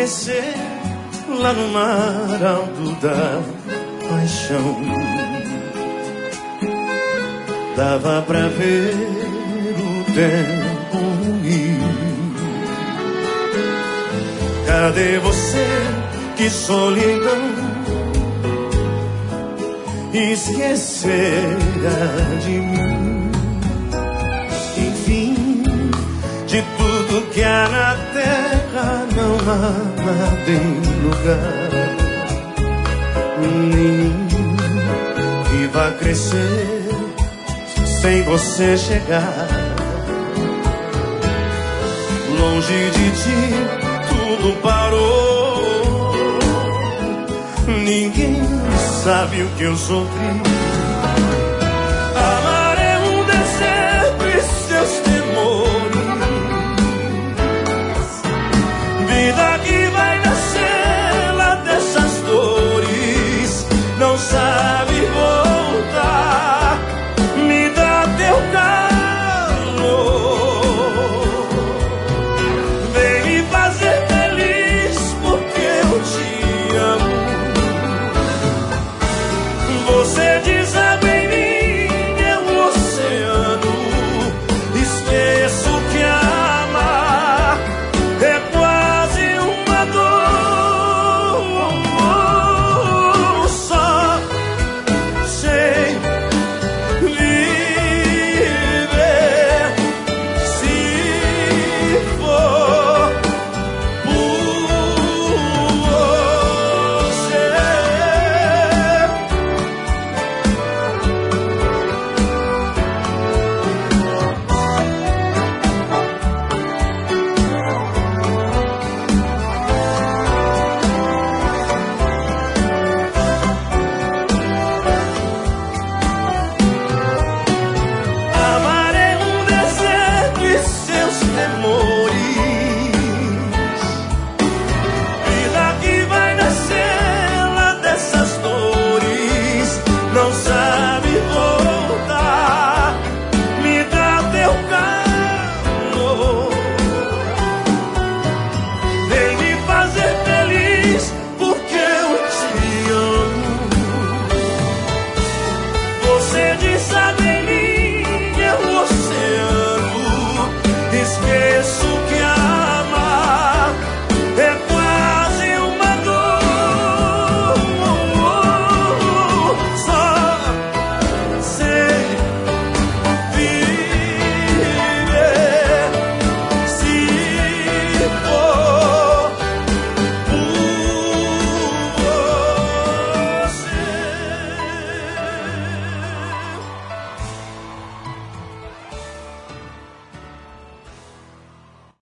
amanhecer lá no mar alto da paixão. Dava pra ver o tempo ir. Cadê você? Que solidão. Esquecerá de mim. Enfim, de tudo que há na terra não há nada em lugar nenhum que vá crescer sem você chegar. Longe de ti tudo parou. Ninguém sabe o que eu sofri. Amar é um deserto e seus temores. Vida que vai nascer lá dessas dores. Não sabe